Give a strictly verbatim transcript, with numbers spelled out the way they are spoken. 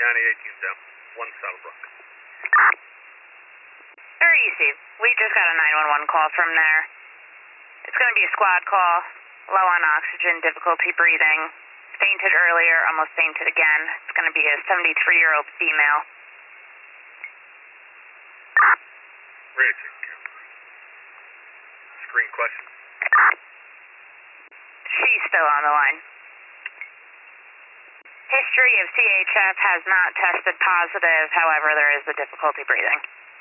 County eighteen down. One Saddlebrook. Very easy. We just got a nine one one call from there. It's going to be a squad call. Low on oxygen, difficulty breathing. Fainted earlier, almost fainted again. It's going to be a seventy-three-year-old female. Rating. Screen question. She's still on the line. History of C H F has not tested positive, however, there is the difficulty breathing.